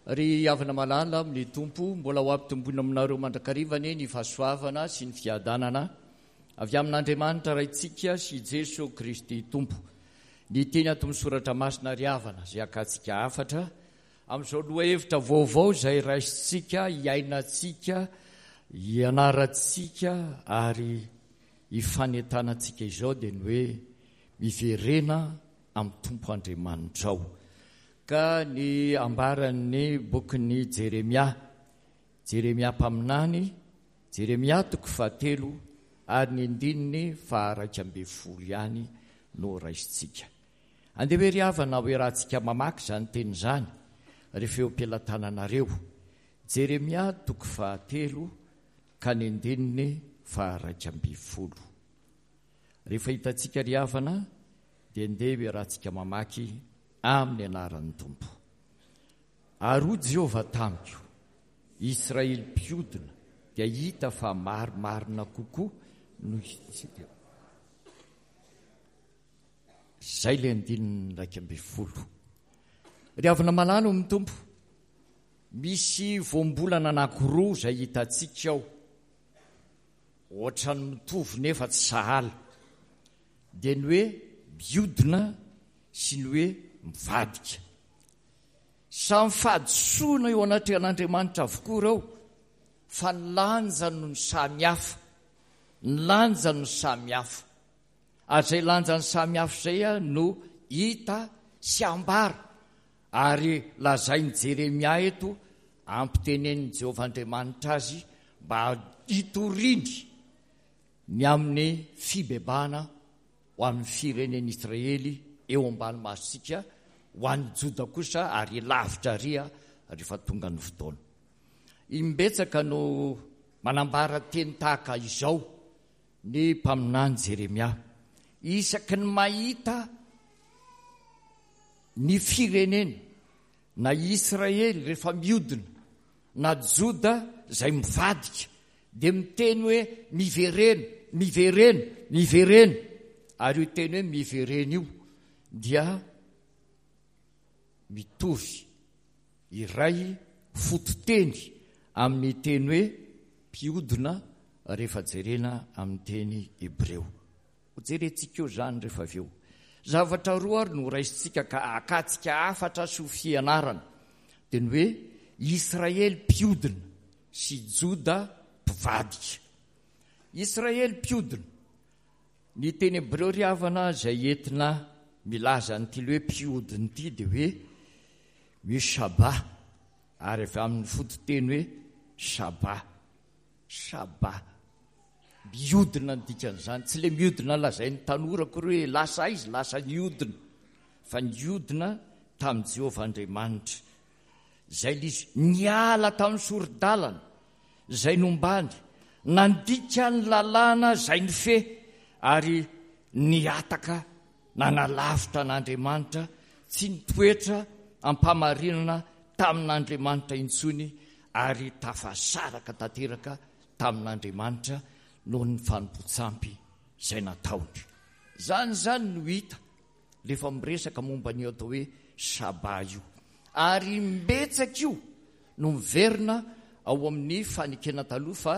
ry avana malala amin'ny tompo mbola ho ampitomboina aminareo mandrakarivany ny fahasoavana sy ny fiadanana avy amin'Andriamanitra raintsika sy Jesosy Kristy tompo. Ny teny ato amin'ny soratra masina ry havana izay akantsika afatra amin'izao lohahevitra vaovao izay raisintsika hiainantsika hianarantsika ary hifanentanantsika izao dia ny hoe miverena amin'ny tompo Andriamanitra ao. Ka ny ambaran'ny bokin'ny Jeremia mpaminany, Jeremia 3 ary ny andininy 110 ihany no raisintsika. Andeha hoe ry havana hoe rahantsika mamaky izany teny izany rehefa eo am-pialatananareo. Jeremia 3 ka ny andininy 110. Rehefa hitantsika ry havana dia andeha hoe rahantsika mamaky amin'ny anaran'ny tompo. Aro Jehovah tamiko, Israely mpiodina dia hita fa marimarina kokoa no hitsika. Zay le 110. Ry havana malala amin'ny tompo, misy voambolana anankiroa izay hitantsika ao, ohatrany mitovy nefa tsy sahala, dia ny hoe miodina sy ny hoe mivadika. Samy fahadisoana eo anatrehan'Andriamanitra avokoa ireo, fa ny lanjany no ny samihafa, ny lanjany no samihafa. Ary izay lanjany samihafa izay no hita sy ambara, ary lazain'i Jeremia eto ampitenen'i Jehovah Andriamanitra azy mba hitorindry ny amin'ny fibebana ho amin'ny firenen'i Israely eo ambany masika, ho an'ny Joda kosa ary lavitra ria rehefa tonga ny fotoana. Imbetsaka no manambara teny tahaka izao ny mpaminany Jeremia. Isaky ny mahita ny firenena na Israely rehefa miodina na Joda izay mivadika dia miteny hoe miverena, miverena, miverena. Ary io teny hoe miverena io dia mitovy iray fototeny amin'ny teny hoe mpiodina rehefa jerena amin'ny teny Hebreo. Jerentsika eo zany rehefa avy eo. Zavatra roa ary no raisintsika ka akatsika afatra sy ho fianarana, dia ny hoe Israely mpiodina sy Joda mpivadika. Israely mpiodina, ny teny Hebreo ry havana izay entina milaza n'ity hoe mpiodina ity dia hoe mishaba, ary avy amin'ny fototeny hoe shaba, shaba. Miodina ny dikan'izany, tsy le miodina lazain'ny tanora koa hoe lasa izy, lasa niodina, fa niodina tamin'i Jehovah Andriamanitra. Izay lizy niala tamin'ny sorodalana izay nombany, nandika ny lalàna izay ny fe, ary niataka nanalavitra n'Andriamanitra, tsy nitoetra ampamarinana tamin'Andriamanitra intsony, ary tafasaraka tanteraka tamin'Andriamanitra noho ny fanompontsampy izay nataony. Zany no hita rehefa miresaka momba an'io atao hoe shaba io. Ary mbetsaka io no miverina ao amin'ny fanekena taloha fa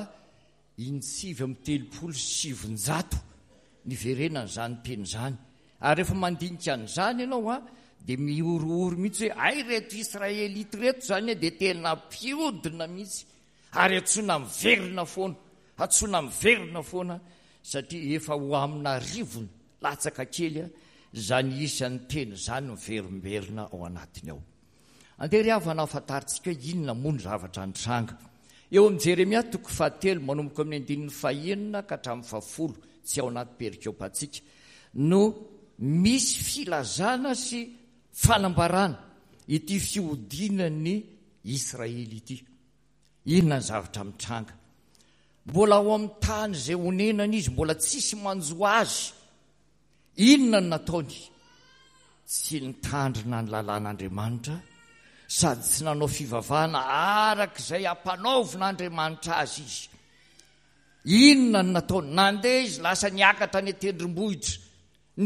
737 ny verenana zany teny zany. Ary rehefa mandinika an'izany ianao dia miorooro mihitsy hoe ay reto Israelita reto zany dia tena mpiodina mihitsy, ary atsoina miverina foana, atsoina miverina foana, satria efa ho amina rivony latsaka kely zany isan'ny teny zany miverimberina ao anatiny ao. Andeha ry havana afantaritsika inona moa ny zavatra nitranga. Eo amin'ny Jeremia 3 manomboka amin'ny 9 ka hatramin'ny 10, tsy ao anaty perikiopatsika, no misy filazana sy fanambarana ity fiodinan'ny Israely ity. Inona ny zavatra mitranga? Mbola ao amin'ny tany izay honenana izy, mbola tsisy manjo azy. Inona ny nataony? Tsy nitandrina ny lalàn'Andriamanitra, sady tsy nanao fivavahana arak'izay ampanaovin'Andriamanitra azy izy. Inona ny nataony? Nandeha izy lasa niakatra ny tendrombohitra,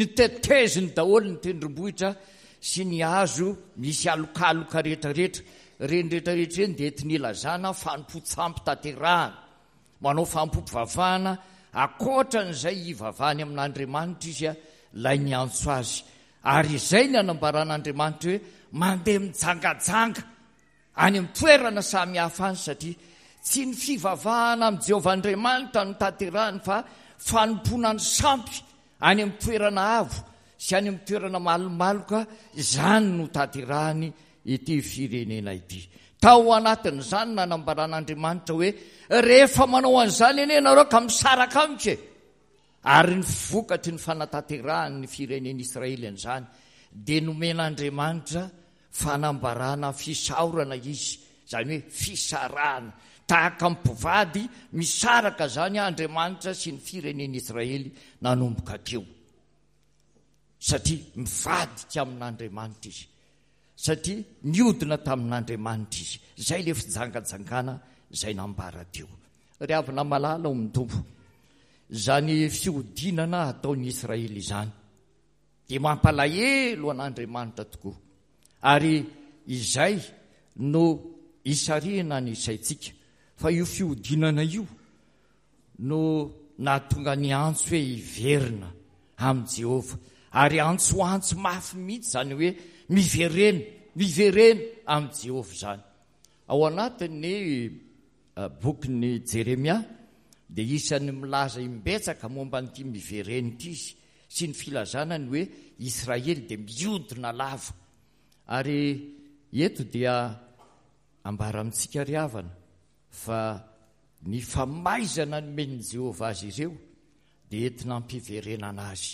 niteteziny daholo ny tendrombohitra sy ny hazo misy alokaloka rehetrarehetra, rendrehetrarehetra eny dia ety nilazana fanompo-tsampy tanterahana manao fampompivavahana akoatran'izay ivavahany amin'Andriamanitra izy a lay ny antso azy ary izay ny anambaran'Andriamanitra hoe mandeha mijangajanga any amin'ny toerana samy hafa any satria tsy ny fivavahana amin'ny Jehovah Andriamanitra no tanterahany fa fanompoana ny sampy any amin'ny toerana avo sy any amin'ny toerana malomaloka izany no tanterahany ity firenena ity. Tao anatin'izany nanambaran'Andriamanitra hoe rehefa manao an'izany eny ianareo ka misaraka amiko ary ny vokatry ny fanatanterahany ny firenena Israely an'izany dia nomen'Andriamanitra fanambarana fisaorana izy, izany hoe fisarahana tahaka mpivady misaraka zany Andriamanitra sy ny firenena Israely nanomboka teo satria mivadika amin'Andriamanitra izy, satria niodina tamin'Andriamanitra izy. Izay le fijangajangana izay nambara teo. Ry havana malala o mitombo, izany fiodinana ataon'ny Israely izany dia mampalahelo an'Andriamanitra tokoa ary izay no isarihana ny isaitsika fa io fiodinana io no nahatonga ny antso hoe hiverina amin'i Jehovah ary antsoantso mafy mihitsy zany hoe miverena amin'i Jehovah zany. Ao anatin'ny bokyny Jeremia dia isan'ny milaza imbetsaka momba n'ity miverena ity izy sy ny filazanany hoe Israely dia miodina lava ary eto dia ambara amintsika ry havana fa ny famaizana nomen'i Jehovah azy ireo dia entina ampiverenana azy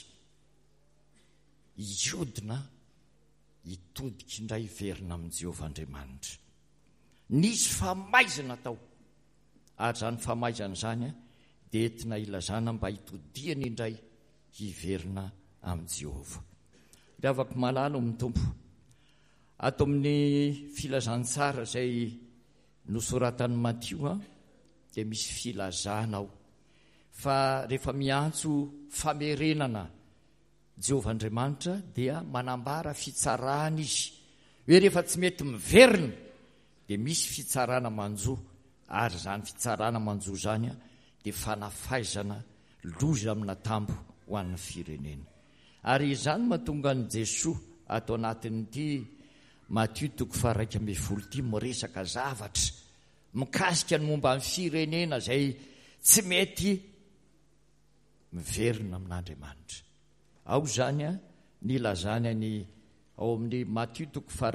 iodina hitodika indray hiverina amin'i Jehovah Andriamanitra. Nisy famaizana tao ary zany famaizana zany dia entina ilazana mba hitodiany indray hiverina amin'i Jehovah. Dia afaka malala mitombo ato amin'ny filazantsara izay nosoratan'ny Matio dia misy filazana ao fa rehefa miantso famerenana Jehovah Andriamanitra dia manambara fitsarana izy hoe rehefa tsy mety miverina dia misy fitsarana manjo ary zany fitsarana manjo zany dia fanafaizana loza amina tambo ho an'ny firenena ary izany mahatonga ny Jesoa ato anatin'ity Matio 1:20 miresaka zavatra mikasika ny momba amin'ny firenena izay tsy mety miverina amin'Andriamanitra. Ao zany nilazany any ao amin'ny Matio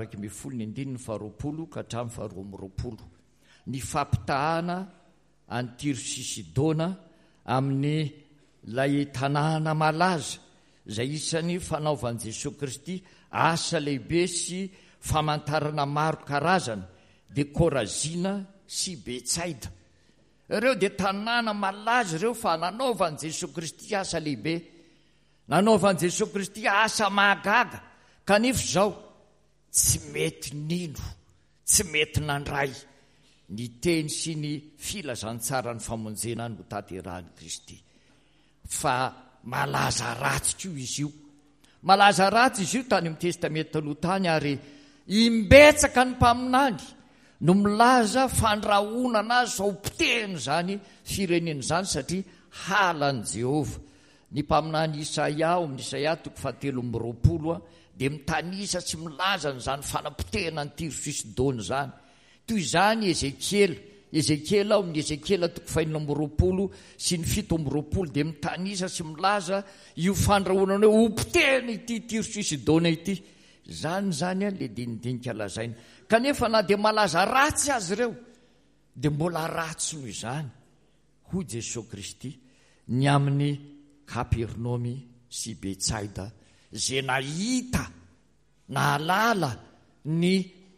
1:20 ka hatramin'ny 20 ny fampitahana any Tiro sy Sidona amin'ny lay tanàna malaza izay isan'ny fanaovan'i Jesosy Kristy asa lehibe sy famantarana maro karazana dia Korazina sy Betsaida. Ireo dia tanàna malaza ireo fa nanaovan'i Jesosy Kristy asa lehibe, nanaovan'i Jesosy Kristy asa mahagaga kanefa izao tsy mety nino, tsy mety nandray ny teny sy ny filazantsara ny famonjena no tanterahany Kristy fa malaza ratsy koa izy io. Malaza ratsy izy io tany amin'ny testamenta taloha tany ary imbetsaka ny mpaminany no milaza fandrahonana azy sao potehiny zany firenena zany satria halan'i Jehovah. Ny mpaminany Isaia ao amin'ny Isaia 7:20 dia mitanisa sy milaza n'izany fanapotehina ny Tiro sy Sidona zany. Toy izany Ezekiela ao amin'ny Ezekiela 5:20 sy ny 7:20 dia mitanisa sy milaza io fandrahonana hoe hopotehina ity Tiro sy Sidona ity. Zany le dinidinika lazaina kanefa na dia malaza ratsy azy ireo dia mbola ratsy noho izany hoy Jesosy Kristy ny amin'ny Kapernaomy sy Betsaida izay nahita nahalala ny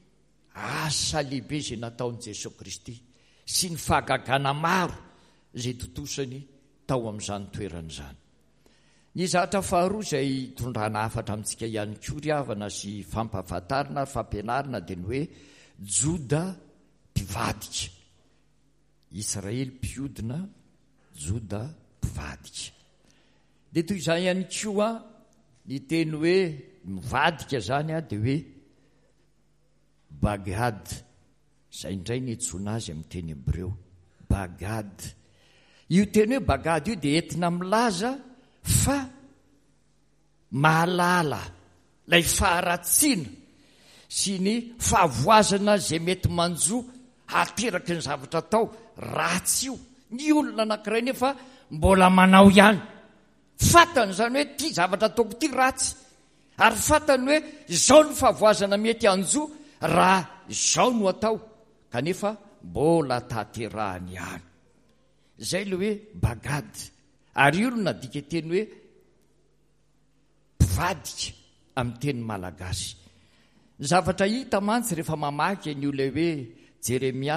asa lehibe izay nataon'i Jesosy Kristy sy ny fahagagana maro izay totosany tao amin'izany toerana izany. Ny zatra faharoa izay tondrana hafatra amintsika ihany koa ry havana sy fampahafantarina ary fampianarina dia ny hoe Joda mpivadika. Israely mpiodina, Joda mpivadika. Dia toy izany ihany koa ny teny hoe mivadika zany dia hoe Bagdad zay indray nitsona azy amin'ny teny hebreo bagad. Io teny hoe bagad io dia entina milaza fa mahalala lay faharatsiana sy ny fahavoazana zay mety manjo ateraky ny zavatra atao ratsy io. Ny olona anankiray nefa mbola manao ihany, fantany zany hoe ty zavatra ataoko ty ratsy, ary fantany hoe izao ny fahavoazana mety anjo raha izao no atao, kanefa mbola taterahany ihany. Zay le hoe bagad. Ary io no nadika teny hoe mpivadika amin'ny teny malagasy. Ny zavatra hita mantsy rehefa mamaky ny olona hoe Jeremia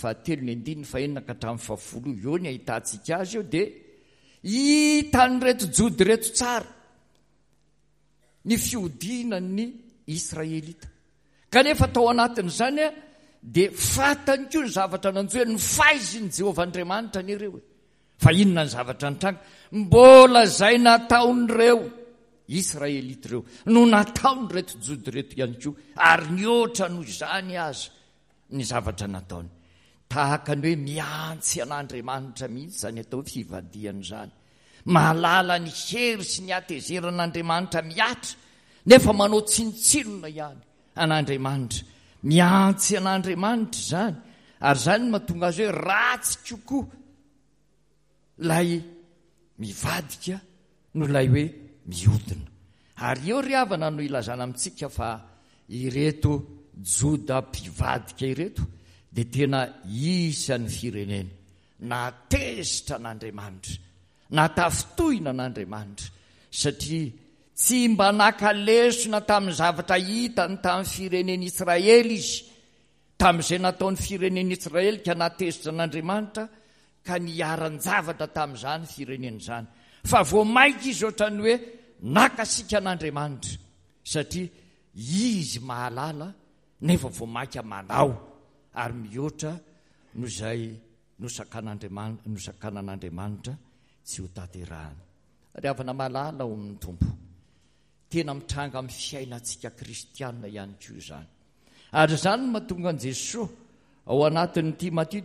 3:9-10 eo ny ahitantsika azy eo, dia hitany reto jody reto tsara ny fiodinan'ny Israelita. Kanefa tao anatin'izany dia fantany koa ny zavatra nanjoe ny faiziny Jehovah Andriamanitra nireo. Fa inona ny zavatra nitranga? Mbola zay nataon'ireo Israelita ireo no nataony reto jody reto ihany koa, ary nioatra noho izany aza ny zavatra nataony. Tahaka ny hoe miantsy an'Andriamanitra mihitsy zany atao fivadiany zany. Mahalala ny hery sy ny atezeran'Andriamanitra miatra, nefa manao tsinotsinona ihany an'Andriamanitra. Miantsy an'Andriamanitra zany, ary zany mahatonga azy hoe ratsy kokoa lay mivadika no lay hoe miodina. Ary eo ry havana no ilazana amintsika fa ireto joda mpivadika ireto dia tena isan'ny firenena natezitra an'Andriamanitra, natafitohina an'Andriamanitra, satria tsy mba nakalesona tamin'ny zavatra hitany tamin'ny fireneny Israely izy, tamin'izay nataon'ny fireneny Israely ka natezitra an'Andriamanitra ka niaran-javatra tamin'izany fireneny zany. Fa voamaika izy ohatrany hoe nakasika an'Andriamanitra, satria izy mahalala nefa voamaika manao ary mihoatra no zay nosakanan'Andriamanitra tsy ho taterahana. Ry havana malala ao amin'ny tompo, tena mitranga amin'ny fiainantsika kristianina ihany koa izany. Ary izany no mahatonga an' Jesosy ao anatin'ity Matthieu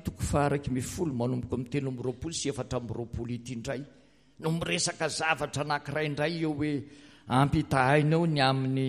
4:7-20 ity indray no miresaka zavatra anankiray indray eo hoe ampitahaina eo ny amin'ny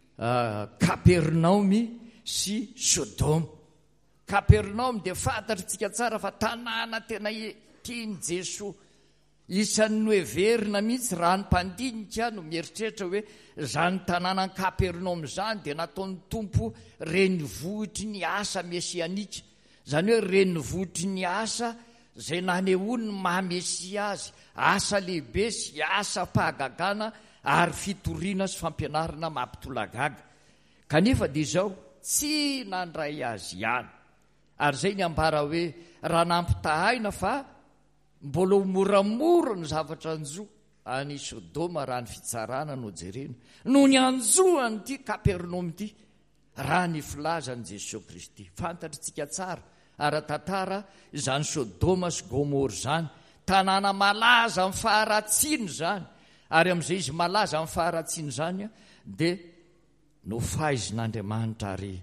Kapernaomy sy Sodoma. Kapernaomy dia fantatritsika tsara fa tanàna tena tiany Jesosy, isan'ny noeverina mihitsy raha ny mpandinika no mieritreritra hoe zany tanàna ny Kapernaomy zany dia nataon'ny tompo renivohitry ny asa mesianika, zany hoe renivohitry ny asa zay nanehoany ny mahamesia azy, asa lehibe sy asa pahagagana ary fitoriana sy fampianarana mampitolagaga. Kanefa dia izao tsy nandray azy ihany, ary zay ny ambara hoe raha nampitahaina fa mbola ho moramora ny zavatra anjo any Sodoma raha ny fitsarana no jerena no ny anjoany ity Kapernaomy ity raha ny filazan'i Jesosy Kristy. Fantatritsika tsara ara-tantara izany Sodoma sy Gomora zany, tanàna malaza amin'ny faharatsiany zany, ary amin'izay izy malaza amin'ny faharatsiany zany dia no faizin'Andriamanitra ary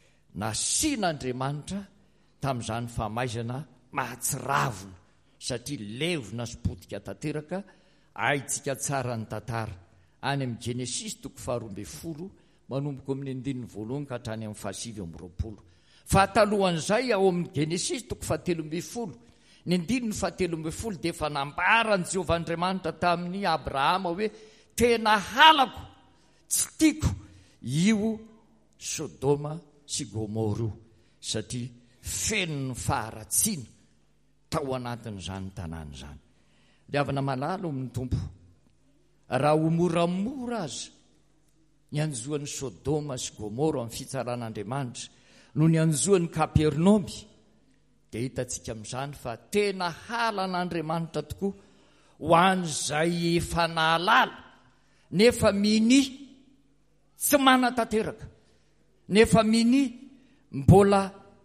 nasian'Andriamanitra tamin'izany famaizana mahatsiravina, satria levona sy potika tanteraka. Haitsika tsara ny tantara any amin'ny Genesis 12 manomboka amin'ny 1 ka hatrany amin'ny 7. Fa talohan'izay ao amin'ny Genesis 13 ny 13 dia efa nambarany Jehovah Andriamanitra tamin'ny Abrahama hoe tena halako, tsy tiako io Sodoma sy Gomora io, satria feno ny faharatsiana tao anatin'izany tanàna izany. Ry havana malala amin'ny tompo, raha ho moramora aza ny anjoan'ny Sodoma sy Gomora amin'ny fitsaran'Andriamanitra no ny anjoan'ny Kapernaomy, dia hitantsika amin'izany fa tena halan'Andriamanitra tokoa ho an'izay efa nahalala nefa mini tsy manatanteraka, nefa mini mbola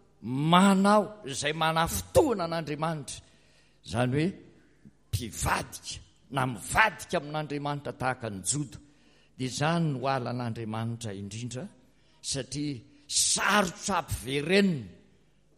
manao izay manafitohana an'Andriamanitra, zany hoe mpivadika na mivadika amin'Andriamanitra tahaka ny Joda. Dia izany no alan'Andriamanitra indrindra, satria sarotra ampiverenina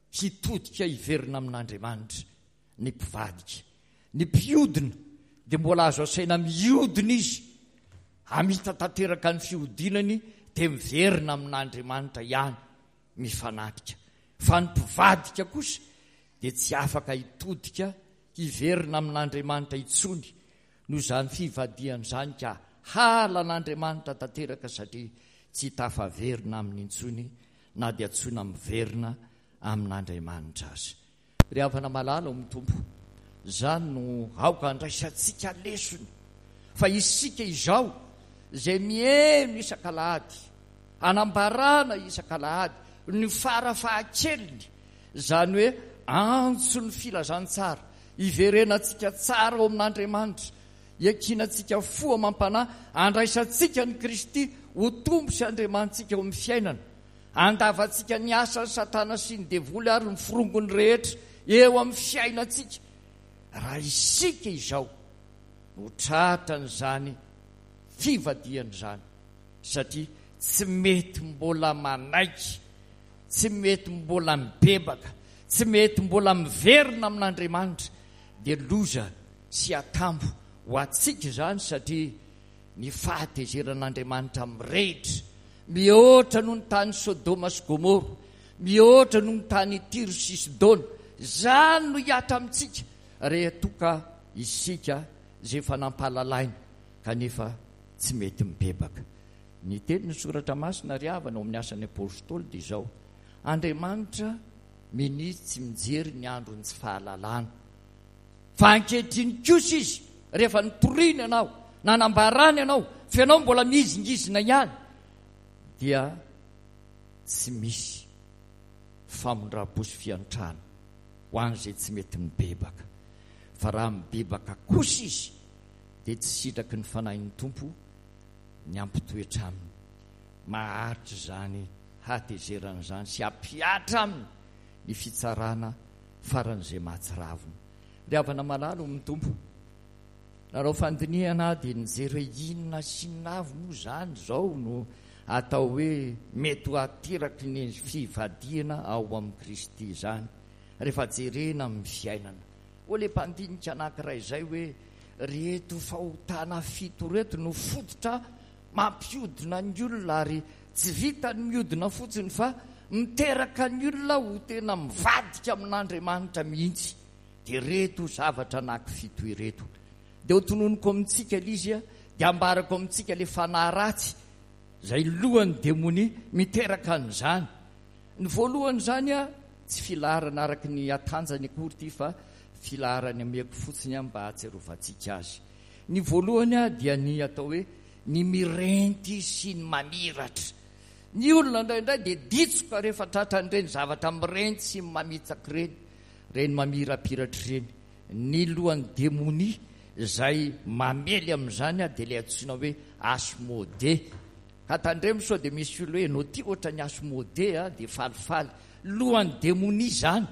hitodika hiverina amin'Andriamanitra ny mpivadika. Ny mpiodina dia mbola azo asaina miodina izy, amita tanteraka ny fiodinany dia miverina amin'Andriamanitra ihany mifanatrika. Fa ny mpivadika kosa dia tsy afaka hitodika hiverina amin'Andriamanitra intsony. Noho izany fivadiany izany ka halan'Andriamanitra tanteraka, satria tsy tafaverina amin'ny intsony na dia antsona miverina amin'Andriamanitra azy. Ry havana malala ao mitompo, izany no aoka andraisantsika lesony fa isika izao izay mihaino isan-kalahady, anambarana isan-kalahady ny farafahakeliny, izany hoe antso ny filazantsara, iverenantsika tsara ao amin'Andriamanitra, iakinantsika foa mampanahy, andraisantsika ny Kristy ho tombo sy Andriamantsika ao amin'ny fiainana, andavatsika ny asa ny Satana sy ny devoly ary ny firongony rehetra eo amin'ny fiainantsika. Raha isika izao no tratran'izany fivadiana izany, satria tsy mety mbola manaiky, tsy mety mbola mibebaka, tsy mety mbola miverina amin'Andriamanitra, dia loza sy atambo ho atsika izany, satria ny fahatezeran'Andriamanitra mirehitra, mihoatra noho ny tany Sodoma sy Gomora, mihoatra noho ny tany Tiro sy Sidona. Izany no hiatra amintsika rehefa toka isika izay efa nampahalalaina kanefa tsy mety mibebaka. Ny tenin'ny soratra masina ry havana ao amin'ny asan'ny apôstôly dia izao: Andriamanitra minisy tsy mijery ny androny tsy fahalalana, fa ankehitriny kosa izy rehefa nitoriana ianao, nanambarana ianao, fa ianao mbola mizingizina ihany, dia tsy misy famondram-po sy fiantrana ho an'izay tsy mety mibebaka. Fa raha mibebaka kosa izy dia tsy sitraky ny fanahin'ny Tompo ny ampitoetra aminy, maharitra izany hatezerana izany sy ampiatra aminy ny fitsarana faran'izay mahatsiravina. Ry havana malala amin'ny Tompo, nareo fandinihana dia nijery hoe inona sy inona avy moa izany izao no atao hoe mety ho ateraky ny fivadiana ao amin'ny Kristy izany. Rehefa jerena amin'ny fiainana, ho le mpandinika anankiray izay hoe reto fahotana fito reto no fototra mampiodina ny olona, ary tsy vita ny miodina fotsiny fa miteraka ny olona ho tena mivadika amin'Andriamanitra mihitsy. Dia reto zavatra anankifito ireto dia ho tononoko amintsika ilay izy, dia ambarako amintsika le fanahy ratsy izay lohan'ny demonia miteraka an'izany. Ny voalohany izany tsy filarana araka ny atanjany akory ity, fa filarany amiako fotsiny mba hatserovantsika azy. Ny voalohany dia ny atao hoe ny mirenty sy ny mamiratra. Ny olona indraindray dia ditsoka rehefa tratran'ireny zavatra mirenty sy mamitsaka ireny, ireny mamirapiratra ireny. Ny lohan'ny demonia izay mamely amin'izany dia ilay antsoina hoe asmodé. Ka tandremo sao dia misy olo hoe no ty ohatra ny asmodé dia falifaly, lohan'ny demonia izany.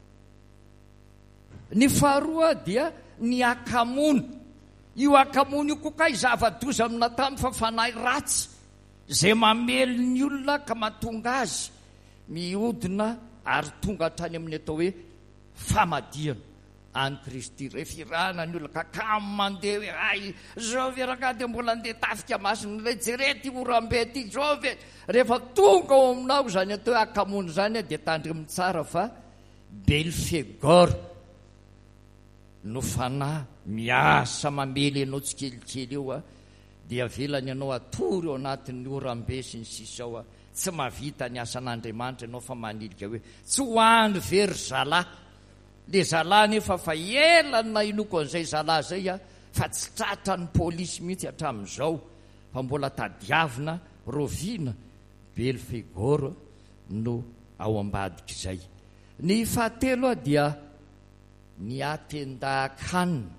Ny faharoa dia ny akamono. Io akamono io koa kay zava-doza amina tamy fa fanahy ratsy izay mamely ny olona ka mahatonga azy miodina ary tonga hatrany amin'ny atao hoe famadiana any Kristy. Rehefa irana ny olona kakamo mandeha hoe ay zao ve raha dia mbola andeha tafika masina ilay jerety orambe ty zao ve. Rehefa tonga ao aminao izany atao hoe akamono izany dia tandremy tsara fa Belfegor no fanahy miasa mamely ianao tsikelikely eo dia avelany ianao atory ao anatin'ny orambe sy ny sisa ao tsy mavita ny asan'Andriamanitra ianao fa manilika hoe tsy ho any very zalahy. Le zalahy nefa fa elany na inoko an'izay zalahy zay fa tsy tratra ny pôlisy mihitsy hatramin'izao, fa mbola tadiavina roviana. Belfegor no ao ambadika izay. Ny fahatelo dia ny atendan-kanina.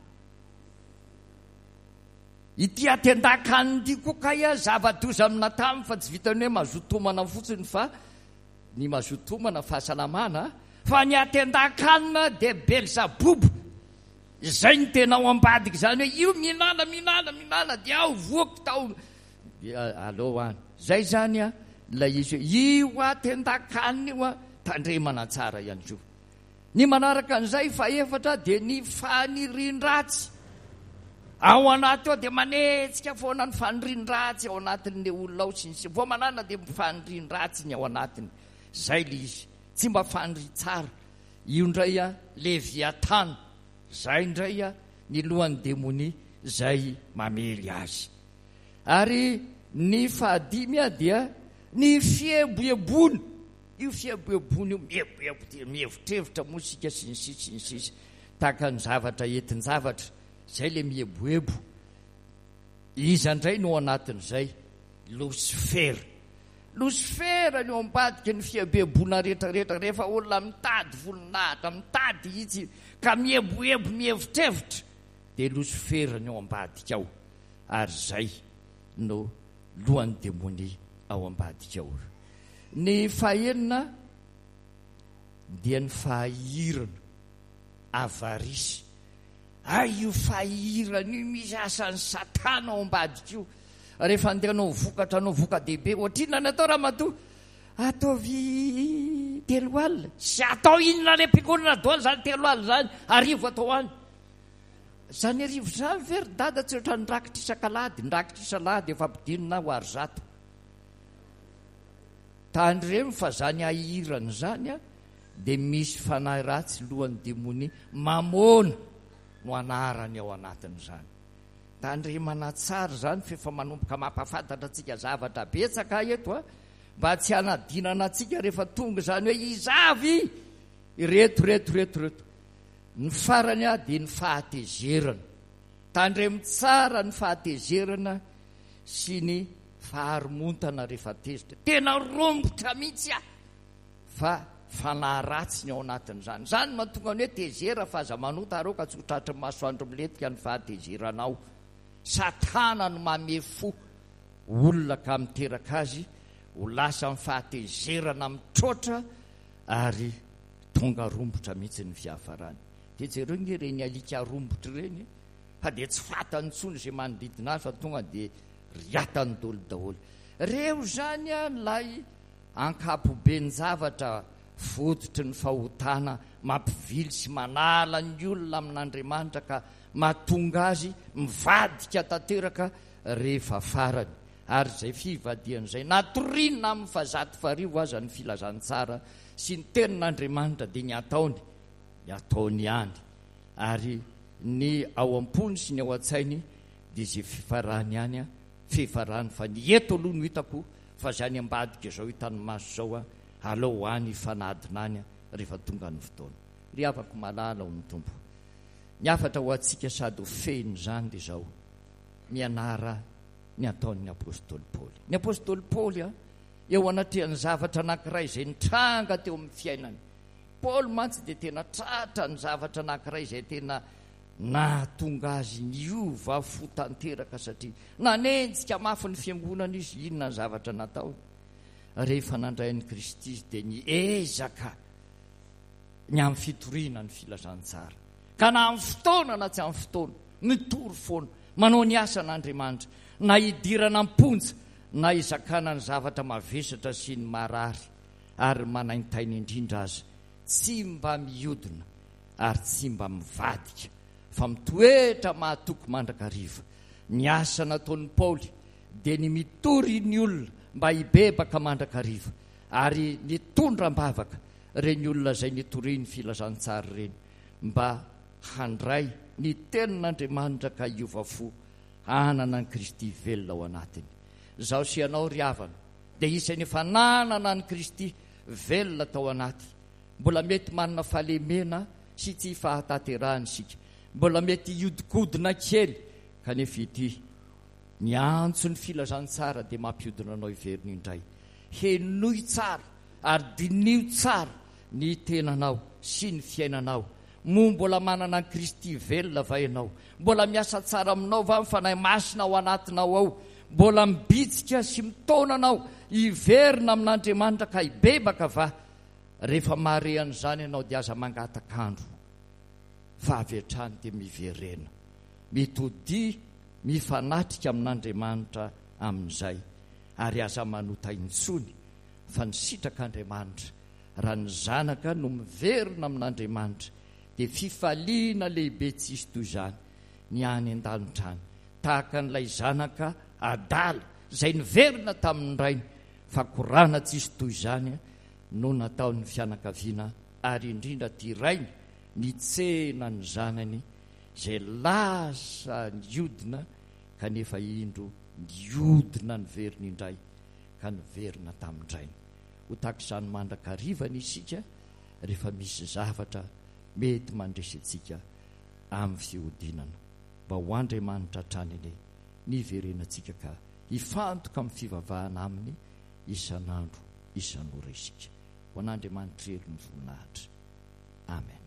Ity atendan-kanina ity koa kay zava-doza amina tamy fa tsy vitany hoe mazotomana fotsiny fa ny mazotomana fahasalamana, fa ny atendan-kanina dia Belzabobo. Izay ny tena ao ambadika izany hoe io minana dia ao voky tao dia alô any. Zay zany ilay izy hoe io atendan-kanina io tandremana tsara ihany ko. Ny manaraka an'izay faefatra dia ny fanirian-dratsy ao anaty ao dia manetsika foana ny fanirian-dratsy ao anatin'le olona ao sy vao manana dia fanirian-dratsy ny ao anatiny. Zay le izy tsy mba faniri tsara. Io indray a Leviatana, zay indray a ny lohan'ny demonia zay mamely azy. Ary ny fahadimy a dia ny fieboebony. Io fieboebony io mihevitrevitra mosika sy ny sisa tahaka ny zavatra entin-javatra, zay le mieboebo. Iza indray no anatin'izay Lucifera no ambadika ny fieboebona rehetrarehetra rehefa olona mitady volinahitra, mitady izy ka mieboebo mihevitrevitra dia Lucifera no ambadika ao, ary zay no lohan'ny demonia ao ambadika ao. Ny fahenina dia ny fahirana, avarisy. Io fahirana io misy asan'ny Satana ao ambadika io. Rehefa andeha anao vokatra, anao voka-dehibe, ohatrina ny atao ramatoa, ataovy 3 alina, sy atao inona le mpikonina doany zany 3 alina zany, arivo atao any. Zany arivo zany very dada tsy ohatrany rakitra isan-kalady, nrakitra isalady efa ampidinina ho ary 100. Tandremo fa zany ahirana zany a dia misy fanahy ratsy lohan'ny demonia mamona no anarany ao anatin'izany. Tandremana tsara zany fefa manomboka mampafantatra antsika zavatra betsaka eto a, mba tsy hanadinana antsika rehefa tonga zany hoe izavy reto. Ny farany a dia ny fahatezerana. Tandremo tsara ny fahatezerana sy ny faharomontana rehefa tezitra. Tena rombotra mihitsy a fa fanahy ratsy ny ao anatin'izany. Zany mahatonga ny hoe tezera fa aza manota areo ka tsy ho tratry masoandro miletika ny fahatezeranao. Satana no mamefo olona ka miteraka azy ho lasa amin'ny fahatezerana mitrotra ary tonga rombotra mihitsy ny fiafarany. Dia jereo ny reny alika rombotra reny fa dia tsy fatany intsony izay manodidina azy fa tonga dia riatany daholo daholo. Reo zany a lay ankapoben'ny zavatra fototry ny fahotana mampivily sy manala ny olona amin'Andriamanitra ka mahatonga azy mivadika tanteraka rehefa farany. Ary zay fivadian'izay natorinina amin'ny fahazato farivo aza ny filazantsara sy ny tenin'Andriamanitra dia ny ataony ihany. Ary ny ao am-pony sy ny ao an-tsainy dia izay fifarany ihany a, fifarany fa ny eto aloha no hitako fa zany ambadika zao hitany maso zao a, aleo any fanadina any rehefa tonga ny fotoana. Ry afaka malala ho ny tompo. Ny afatra ho antsika sady ho feny zany dia zao mianara ny ataon'ny apôstôly Paoly. Ny apôstôly Paoly a eo anatrehan'ny zavatra anankiray izay nitranga teo amin'ny fiainany. Paoly mantsy dia tena tratra ny zavatra anankiray izay tena nahatonga azy niova fo tanteraka satria nanenjika mafy ny fiangonana izy. Inona ny zavatra natao? Rehefa nandray ny Kristy izy dia niezaka ny amin'ny fitoriana ny filazantsara. Ka na amin'ny fotoana na tsy amin'ny fotoana, mitory foana, manao ny asan'Andriamanitra, na hidirana amponja, na izakana ny zavatra mavesatra sy ny marary, ary manaintainy indrindra azy, tsy mba mihodina ary tsy mba mivadika, fa mitoetra mahatoky mandrakariva. Ny asa nataon'ny Paoly dia ny mitory ny olona mba hibebaka mandrakariva, ary nitondram-bavaka reny olona zay nitoriany filazantsara reny, mba handray ny tenin'Andriamanitra ka hiova fo hanana ny Kristy velona ao anatiny. Zaho sy ianao ry havana dia isany efa nanana ny Kristy velona tao anaty. Mbola mety manana fahalemena sy tsy fahataterahany sika, mbola mety hiodikodina kely, kanefa ity ny antso ny filazantsara dia mampiodina anao hiveriny indray. Henoy tsara ary dinio tsara ny tenanao sy ny fiainanao. Mbola manana ny Kristy velona va ianao? Mbola miasa tsara aminao va mifanahy masina ao anatinao ao? Mbola mibitsika sy mitonanao hiverina amin'Andriamanitra ka hibebaka va? Rehefa mahare an'izany ianao dia aza mangatakandro fa avy hatrany dia miverena, mitody, mifanatrika amin'Andriamanitra amin'izay, ary aza manota intsony fa ny sitrak'Andriamanitra raha ny zanaka no miverina amin'Andriamanitra dia fifaliana lehibe tsisy toy izany ny any an-danitrany, tahaka n'ilay zanaka adala izay niverina tamin'ny rainy, fa korana tsisy toy izany no nataon'ny fianakaviana, ary indrindra ty rainy nitsena ny zanany izay lasa niodina kanefa indro niodina niverina indray ka niverina tamin'ndrainy. Ho tahak'izany mandrakarivana isika rehefa misy zavatra mety mandresy antsika amin'ny fihodinana, mba ho Andriamanitra hatraniny niverenantsika ka hifantoka amin'ny fivavahana aminy isan'andro isan'ora isika. Ho an'Andriamanitra hery ny voninahitra. Amen.